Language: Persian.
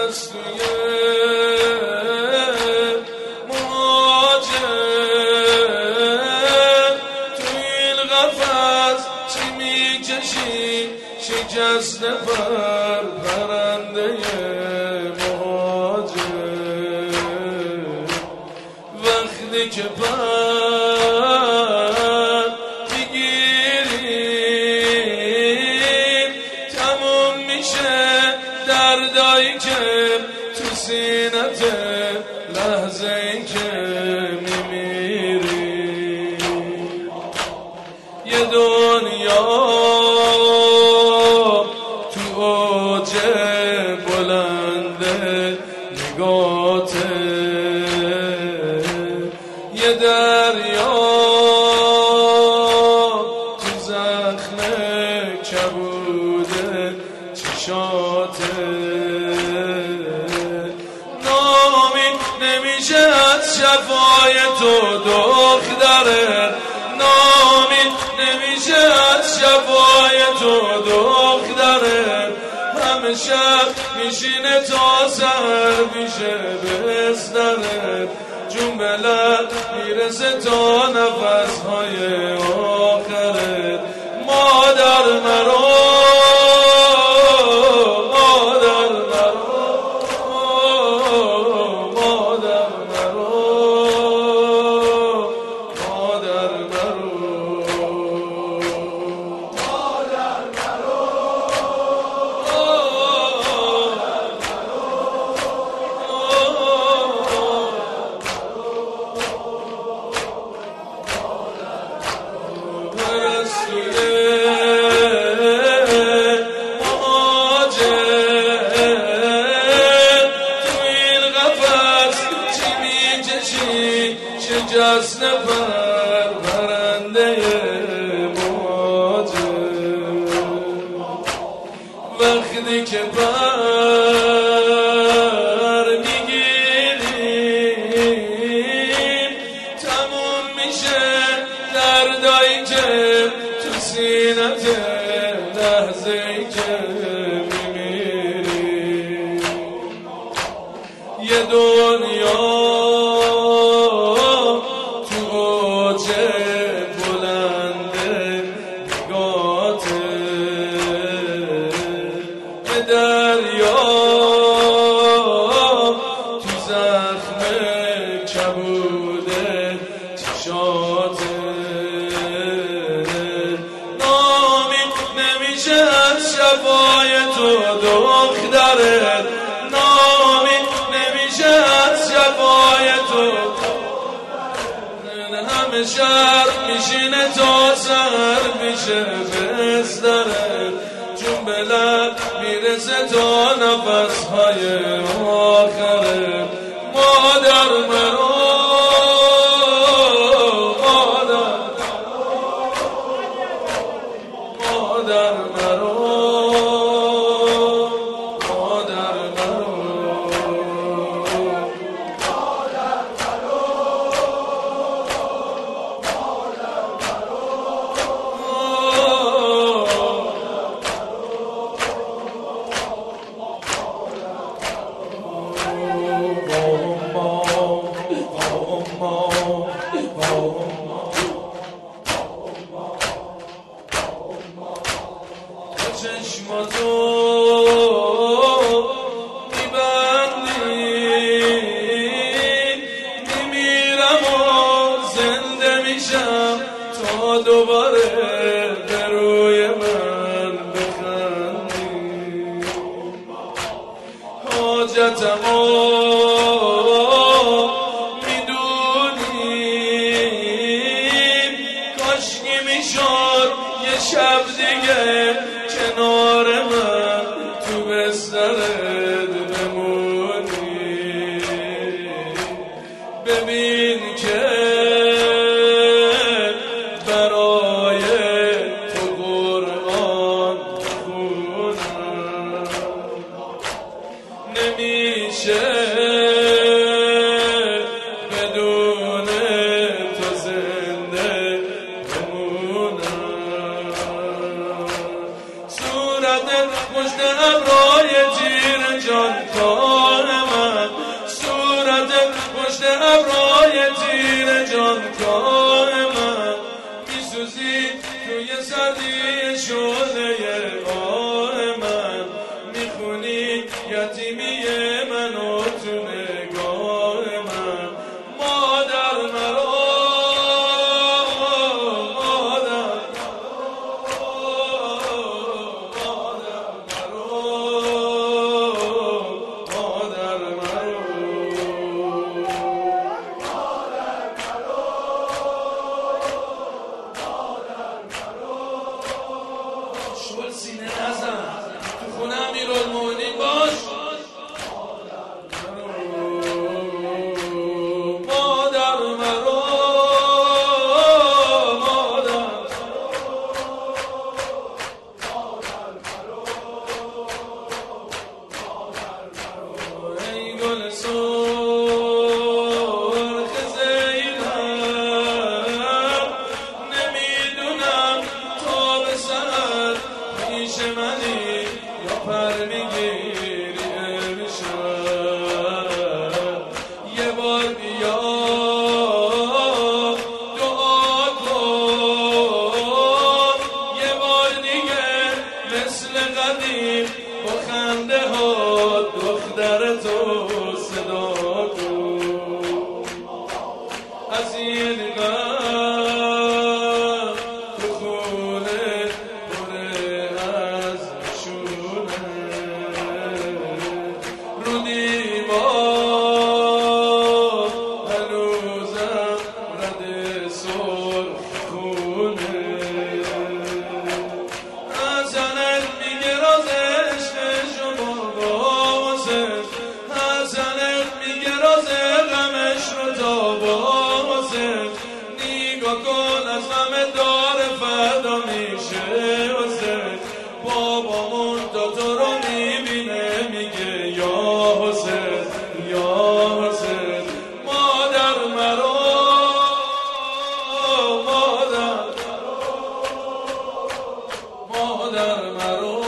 پرستوی مهاجر تو این قفس چی میکشی شکست پر پرنده مهاجر وقتی که پر میگیریم تموم میشه دردایی که تو سینت لحظه ای که میمیری یه دنیا تو اوج بلند نگاته یه دریا تو زخم کبود چشاته نمیشه از شفای تو دختره نامید نمیشه از شفای تو دختره همه شب میشینه تا سر میشه بستره جون به لب میرسه تا نفسهای آخره مادر مرو شکست پر پرنده مهاجر وقتی که پر میگیریم تموم میشه دردایی که تو سینت لحظه ای که میمیریم یه دنیا دریا تو زخم کبود چشاته نامید نمیشه از شفای تو دختره نامید نمیشه از شفای تو همه شب میشینه تا سر میشه بستره جون به لب میرسه تا نفسهای آخره مادر مرو مادر مرو چشماتو میبندی میمیرم و زنده میشم تا دوباره به روی من بخندی حاجتمو میدونی کاشکی میشد یه شب دیگه کنار من تو بسترت بمونی ببین که برای تو قرآن خونم نمیشه بدون تو زنده بمونم صورت مشت ابرای تیر جان یتیمی من و تو نگاه من مادر مرا شل سینه نزن تو خونه امیرالمومنین باش مادر مرا ای گل سرخ زینب نمیدونم تا به سر پیش منی یا پر میگیری امشب یه بار بیا دعا کن یه بار دیگه مثل قدیم با خنده ها دختر تو صدا کن از این غم تو خونه پره از شونه رو دیوار هنوزم رد سرخ خونه حسنت میگه راز عشق شما بازه حسنت میگه راز غمش رو تا بازه نگاه کن از غم داره فردا میشه واسه بابامون تا تو رو میبینه میگه یا حسین یا حسین مادر مرا مادر مرا